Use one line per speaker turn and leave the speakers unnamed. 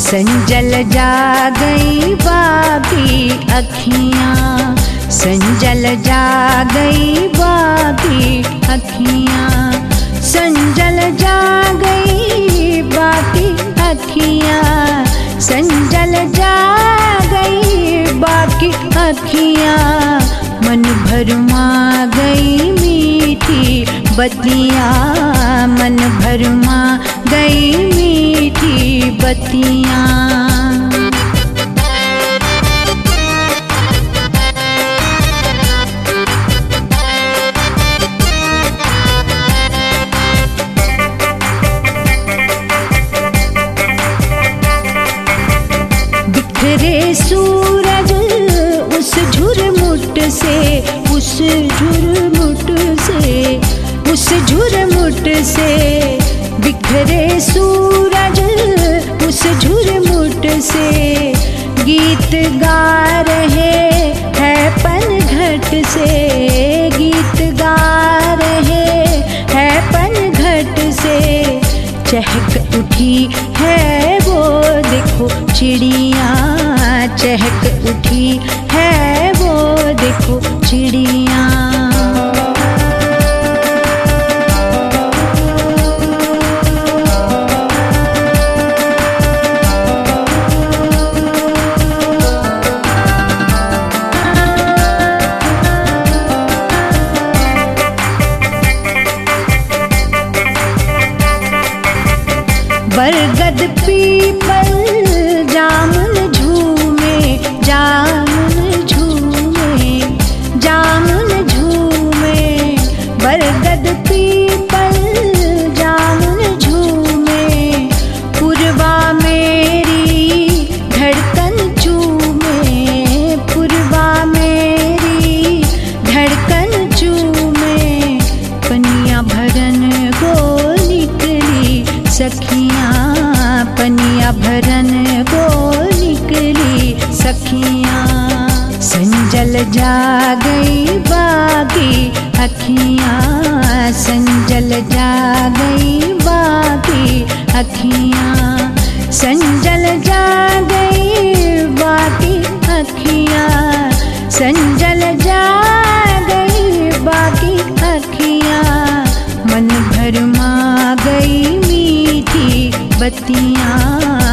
संजल जा गई बाकी अखियाँ, संजल जा गई बाकी अखियाँ, संजल जा गई बाकी अखियाँ, संजल जा गई बाकी अखियाँ। मन भरमा गई मीठी बत्तियाँ, मन भरमा गई मीठी बत्तियाँ। बिखरे सूरज उस झुरमुट से, उस झुरमुट से, उस झुरमुट से, बिखरे सूरज उस झुरमुट से, गीत गा रहे हैं पनघट से, गीत गा रहे हैं पनघट से। चहक उठी है वो देखो चिड़ियाँ, चहक उठी है वो देखो चिड़ियाँ। बरगद पीपल जामुन झूमे, जामुन झूमे, जामुन झूमे, बरगद पीपल जामुन झूमे। पुरवा मेरी धड़कन चूमे, पुरवा मेरी धड़कन चूमे। पनिया भरन को निकली सखियाँ, पनिया भरन को निकली सखियाँ। संजल जा गई बाकी अखियाँ, संजल जा गई बाकी अखियाँ, संजल जा गई बाकी अखियाँ, संजल जा गई बाकी अखियाँ। मन भरमा गई मीठी बत्तियाँ,